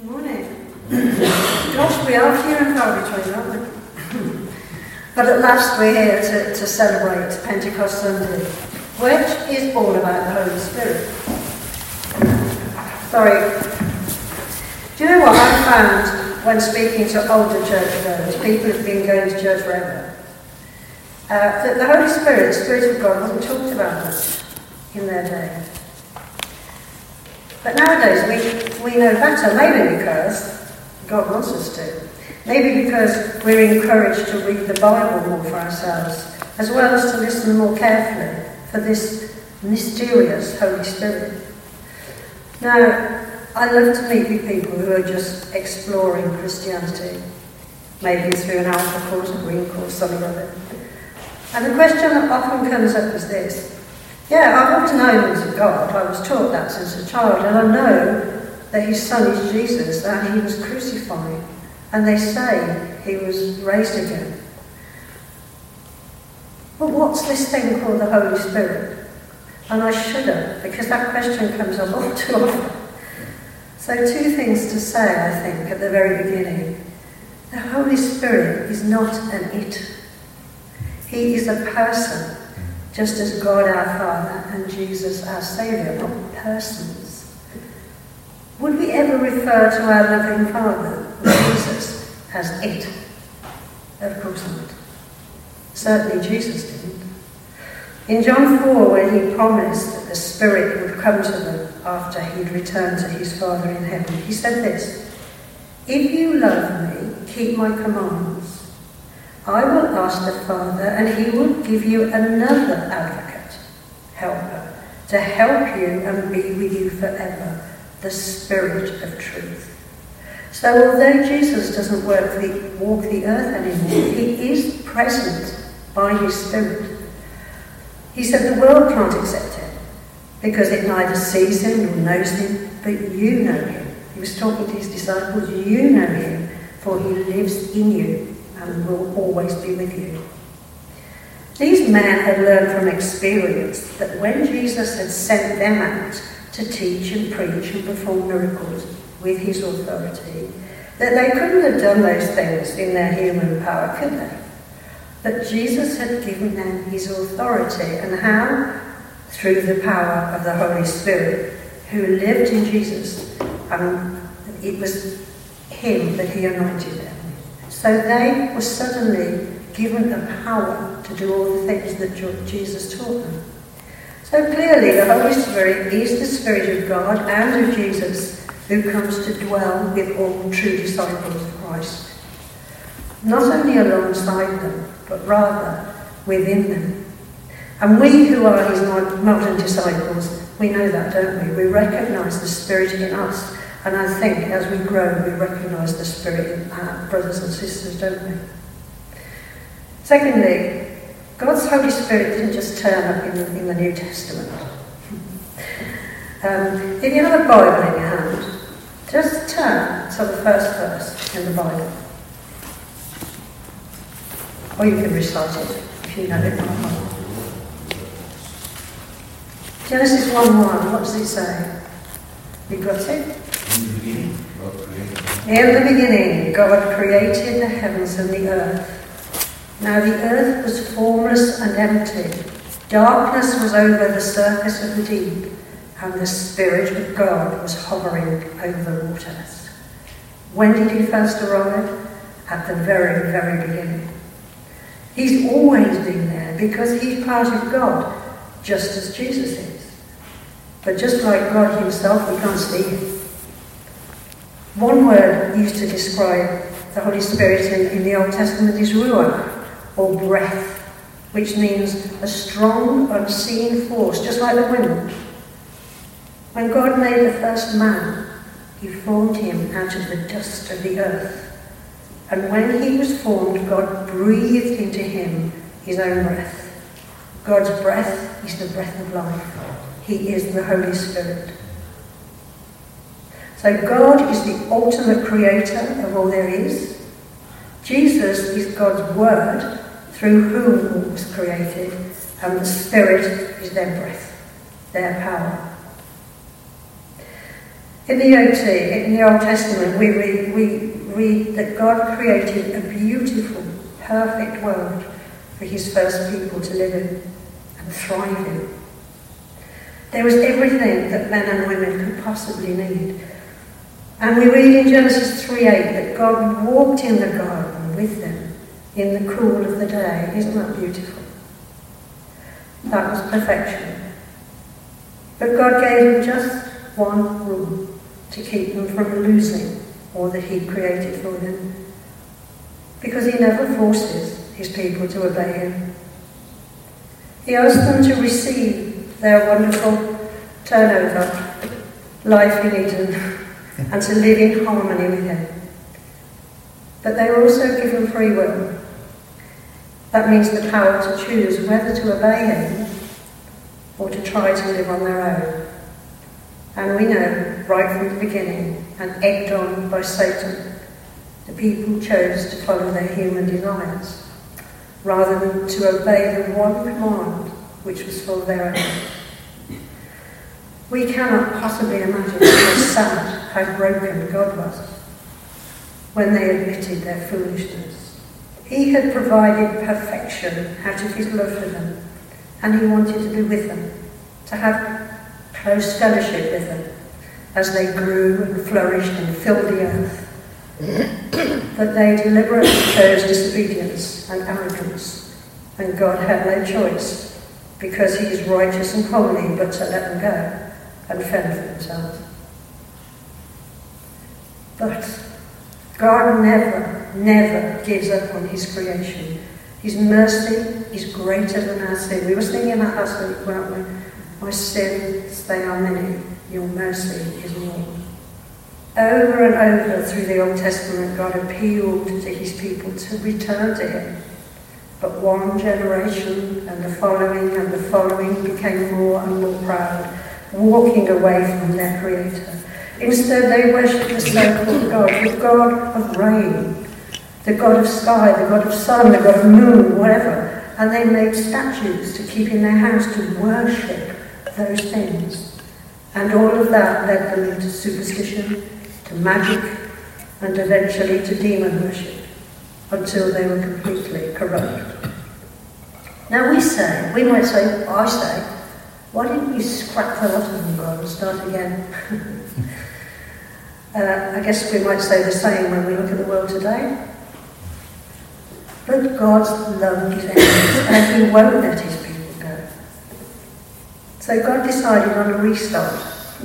Morning. Gosh, we are few and far between, aren't we? But at last we're here to celebrate Pentecost Sunday, which is all about the Holy Spirit. Sorry. Do you know what I found when speaking to older churchgoers, people who've been going to church forever, that the Holy Spirit, the Spirit of God, wasn't talked about much in their day. But nowadays we know better, maybe because God wants us to. Maybe because we're encouraged to read the Bible more for ourselves, as well as to listen more carefully for this mysterious Holy Spirit. Now, I love to meet with people who are just exploring Christianity, maybe through an alpha course, a green course, something like that. And the question that often comes up is this. Yeah, I've always known there's a God. I was taught that since a child, and I know that his son is Jesus, and he was crucified, and they say he was raised again. But what's this thing called the Holy Spirit? And I shudder, because that question comes up all too often. So two things to say, I think, at the very beginning. The Holy Spirit is not an it. He is a person, just as God our Father and Jesus our Saviour, not persons. Would we ever refer to our loving Father, Jesus, as it? Of course not. Certainly Jesus didn't. In John 4, when he promised that the Spirit would come to them after he'd returned to his Father in heaven, he said this, "If you love me, keep my commands. I will ask the Father, and he will give you another advocate, helper, to help you and be with you forever, the Spirit of truth." So although Jesus doesn't walk the earth anymore, he is present by his Spirit. He said the world can't accept him because it neither sees him nor knows him, but you know him. He was talking to his disciples. You know him, for he lives in you and will always be with you. These men had learned from experience that when Jesus had sent them out to teach and preach and perform miracles with his authority, that they couldn't have done those things in their human power, could they? But Jesus had given them his authority, and how? Through the power of the Holy Spirit, who lived in Jesus, and it was him that he anointed them. So they were suddenly given the power to do all the things that Jesus taught them. So clearly the Holy Spirit is the Spirit of God and of Jesus, who comes to dwell with all true disciples of Christ. Not only alongside them, but rather within them. And we who are his modern disciples, we know that, don't we? We recognise the Spirit in us. And I think as we grow, we recognise the Spirit in our brothers and sisters, don't we? Secondly, God's Holy Spirit didn't just turn up in the New Testament. If you have a Bible in your hand, just turn to the first verse in the Bible. Or you can recite it if you know it by heart. Genesis 1:1, what does it say? You got it? In the beginning, God created the heavens and the earth. Now the earth was formless and empty. Darkness was over the surface of the deep, and the Spirit of God was hovering over the waters. When did he first arrive? At the very, very beginning. He's always been there because he's part of God, just as Jesus is. But just like God himself, we can't see him. One word used to describe the Holy Spirit in the Old Testament is ruach, or breath, which means a strong, unseen force, just like the wind. When God made the first man, he formed him out of the dust of the earth. And when he was formed, God breathed into him his own breath. God's breath is the breath of life. He is the Holy Spirit. So God is the ultimate creator of all there is. Jesus is God's word, through whom all was created, and the Spirit is their breath, their power. In the OT, in the Old Testament, we read that God created a beautiful, perfect world for his first people to live in and thrive in. There was everything that men and women could possibly need. And we read in Genesis 3:8 that God walked in the garden with them in the cool of the day. Isn't that beautiful? That was perfection. But God gave them just one rule to keep them from losing all that he'd created for them. Because he never forces his people to obey him. He asks them to receive their wonderful turnover, life in Eden, and to live in harmony with him. But they were also given free will. That means the power to choose whether to obey him or to try to live on their own. And we know, right from the beginning, and egged on by Satan, the people chose to follow their human desires, rather than to obey the one command which was for their own. We cannot possibly imagine how sad, how broken God was when they admitted their foolishness. He had provided perfection out of his love for them, and he wanted to be with them, to have close fellowship with them as they grew and flourished and filled the earth. But they deliberately chose disobedience and arrogance, and God had no choice, because he is righteous and holy, but to let them go and fend for themselves. But God never gives up on his creation. His mercy is greater than our sin. We were singing about last week, weren't we? My sins, they are many, your mercy is more. Over and over through the Old Testament, God appealed to his people to return to him. But one generation and the following became more and more proud, walking away from their Creator. Instead, they worshipped the so-called God, the God of rain, the God of sky, the God of sun, the God of moon, whatever. And they made statues to keep in their house to worship those things. And all of that led them into superstition, to magic, and eventually to demon worship, until they were completely corrupt. Now I say, why didn't you scrap the lot of them, God, and start again? I guess we might say the same when we look at the world today. But God's love is endless, and he won't let his people go. So God decided on a restart.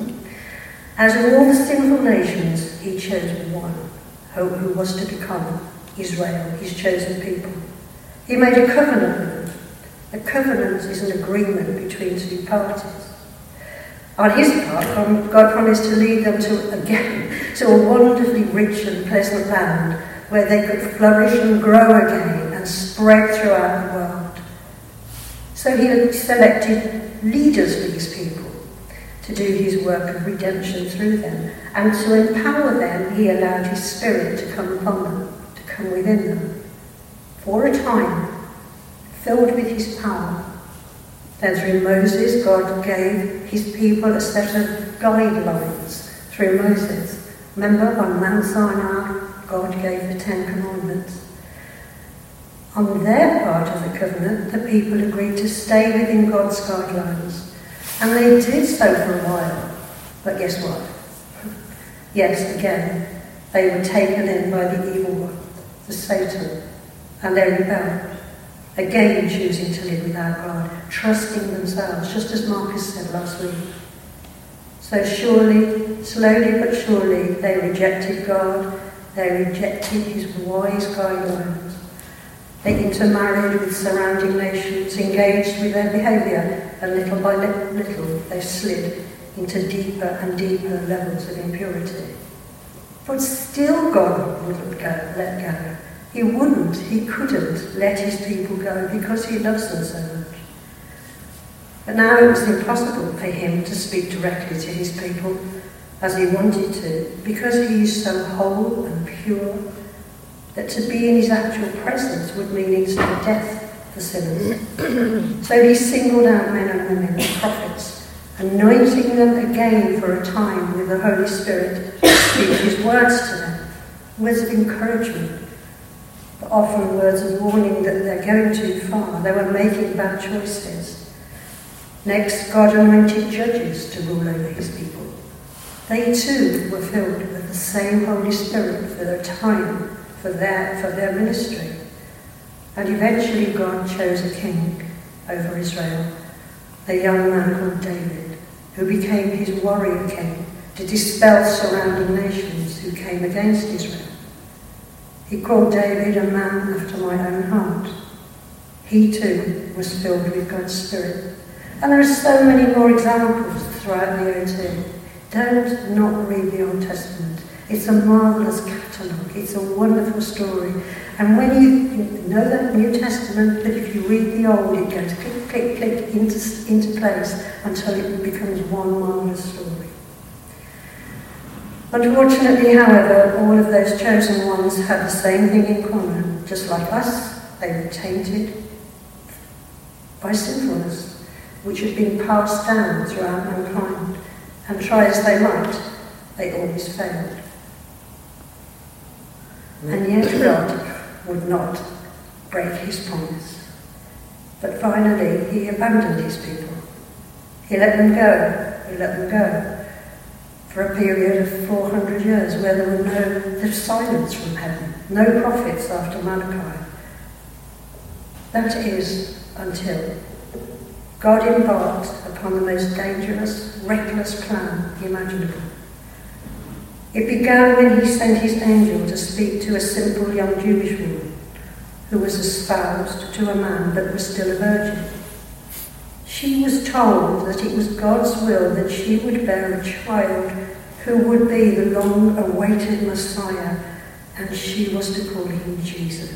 As of all the sinful nations, he chose one, who was to become Israel, his chosen people. He made a covenant with them. A covenant is an agreement between two parties. On his part, God promised to lead them to a wonderfully rich and pleasant land where they could flourish and grow again and spread throughout the world. So he had selected leaders for his people to do his work of redemption through them, and to empower them, he allowed his Spirit to come upon them, to come within them, for a time, filled with his power. Then through Moses, God gave his people a set of guidelines through Moses. Remember, on Mount Sinai, God gave the 10 Commandments. On their part of the covenant, the people agreed to stay within God's guidelines. And they did so for a while. But guess what? Yes, again, they were taken in by the evil one, the Satan, and they rebelled. Again choosing to live without God, trusting themselves, just as Marcus said last week. So slowly but surely, they rejected God, they rejected his wise guidelines. They intermarried with surrounding nations, engaged with their behaviour, and little by little they slid into deeper and deeper levels of impurity. But still God wouldn't let go. He couldn't let his people go because he loves them so much. But now it was impossible for him to speak directly to his people as he wanted to, because he is so whole and pure that to be in his actual presence would mean instant death for sinners. So he singled out men and women, prophets anointing them again for a time with the Holy Spirit to speak his words to them, words of encouragement, but often words of warning that they're going too far, they were making bad choices. Next, God anointed judges to rule over his people. They too were filled with the same Holy Spirit for their time, for their ministry. And eventually God chose a king over Israel, a young man called David, who became his warrior king to dispel surrounding nations who came against Israel. He called David a man after my own heart. He too was filled with God's Spirit. And there are so many more examples throughout the OT. Don't not read the Old Testament. It's a marvellous catalogue. It's a wonderful story. And when you know that New Testament, that if you read the Old, it goes click, click, click into place until it becomes one marvellous story. Unfortunately, however, all of those chosen ones had the same thing in common. Just like us, they were tainted by sinfulness, which had been passed down throughout mankind. And try as they might, they always failed. And yet God would not break his promise. But finally, he abandoned his people. He let them go. He let them go for a period of 400 years where there's silence from heaven, no prophets after Malachi. That is until God embarked upon the most dangerous, reckless plan imaginable. It began when he sent his angel to speak to a simple young Jewish woman who was espoused to a man that was still a virgin. She was told that it was God's will that she would bear a child who would be the long-awaited Messiah, and she was to call him Jesus.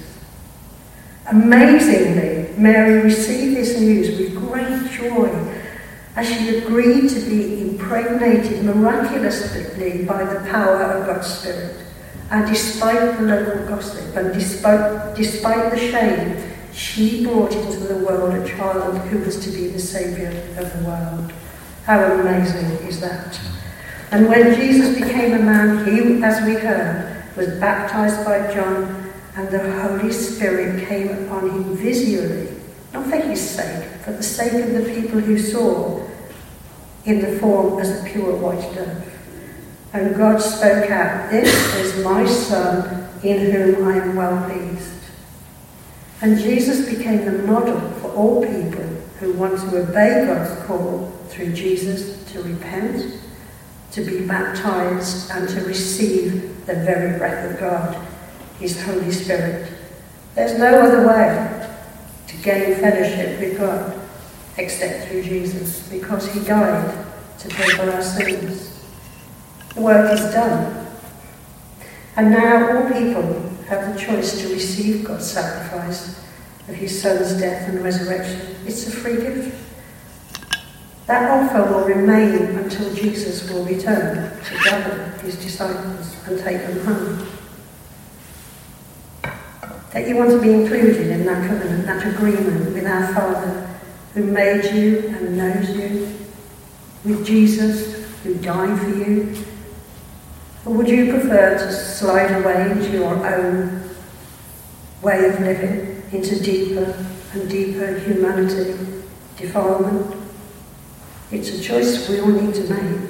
Amazingly, Mary received this news with great joy as she agreed to be impregnated miraculously by the power of God's Spirit. And despite the local gossip and despite the shame, she brought into the world a child who was to be the Saviour of the world. How amazing is that? And when Jesus became a man, he, as we heard, was baptized by John, and the Holy Spirit came upon him visually, not for his sake, for the sake of the people who saw, in the form as a pure white dove. And God spoke out, "This is my Son, in whom I am well pleased." And Jesus became the model for all people who want to obey God's call through Jesus to repent, to be baptized, and to receive the very breath of God, his Holy Spirit. There's no other way to gain fellowship with God except through Jesus, because he died to pay for our sins. The work is done. And now all people have the choice to receive God's sacrifice of his Son's death and resurrection. It's a free gift. That offer will remain until Jesus will return to gather his disciples and take them home. That you want to be included in that covenant, that agreement with our Father who made you and knows you, with Jesus who died for you? Or would you prefer to slide away into your own way of living, into deeper and deeper humanity, defilement? It's a choice we all need to make.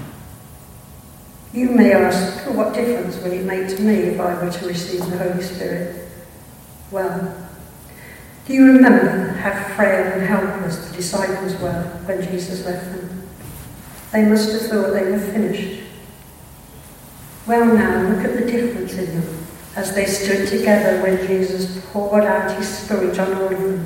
You may ask, what difference will it make to me if I were to receive the Holy Spirit? Well, do you remember how frail and helpless the disciples were when Jesus left them? They must have thought they were finished. Well, now, look at the difference in them as they stood together when Jesus poured out his Spirit on all of them.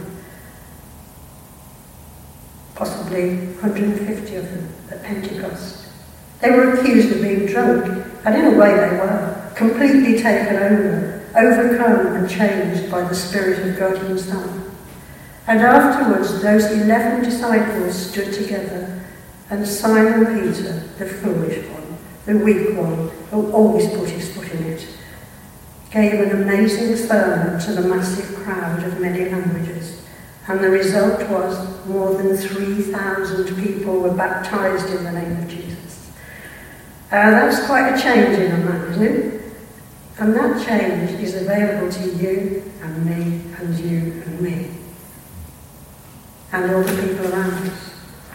Possibly 150 of them at Pentecost. They were accused of being drunk, and in a way they were, completely taken over, overcome and changed by the Spirit of God himself. And afterwards, those 11 disciples stood together, and Simon Peter, the foolish one, the weak one, who always put his foot in it, gave an amazing sermon to the massive crowd of many languages, And the result was more than 3,000 people were baptized in the name of Jesus. That's quite a change in a man, isn't it? And that change is available to you and me and you and me. And all the people around us.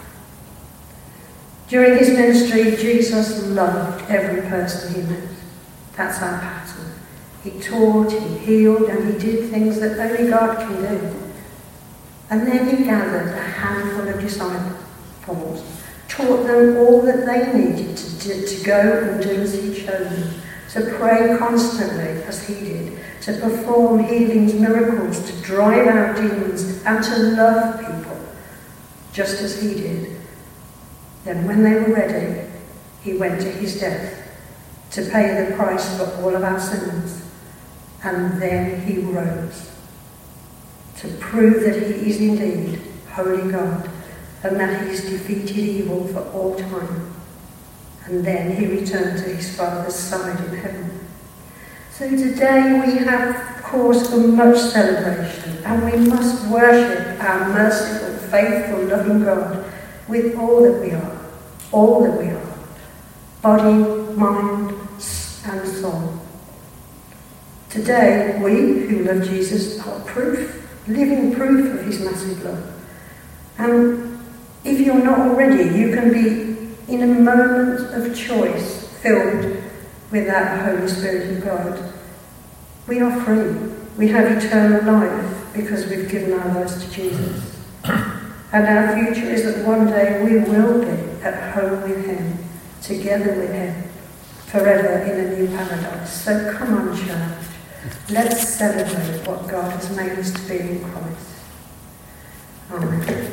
During his ministry, Jesus loved every person he met. That's our pattern. He taught, he healed, and he did things that only God can do. And then he gathered a handful of disciples, taught them all that they needed to go and do as he showed them, to pray constantly as he did, to perform healings, miracles, to drive out demons, and to love people, just as he did. Then when they were ready, he went to his death to pay the price for all of our sins. And then he rose to prove that he is indeed holy God and that he's defeated evil for all time. And then he returned to his Father's side in heaven. So today we have cause for much celebration, and we must worship our merciful, faithful, loving God with all that we are, body, mind, and soul. Today, we who love Jesus are living proof of his massive love. And if you're not already, you can be in a moment of choice filled with that Holy Spirit of God. We are free. We have eternal life because we've given our lives to Jesus. And our future is that one day we will be at home with him, together with him, forever in a new paradise. So come on, church. Let's celebrate what God has made us to be in Christ. Amen.